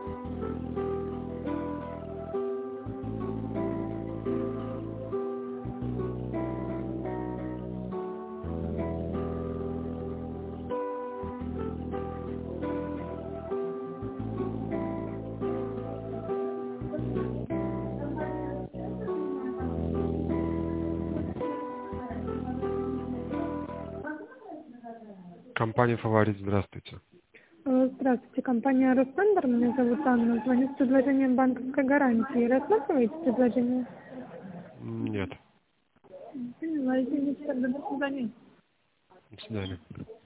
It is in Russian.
Компания «Фаворит», здравствуйте. Здравствуйте, компания «Ростендер». Меня зовут Анна. Звоню с предложением банковской гарантии. Рассматриваете предложение? Нет. Поняла, извините, тогда до свидания. До свидания.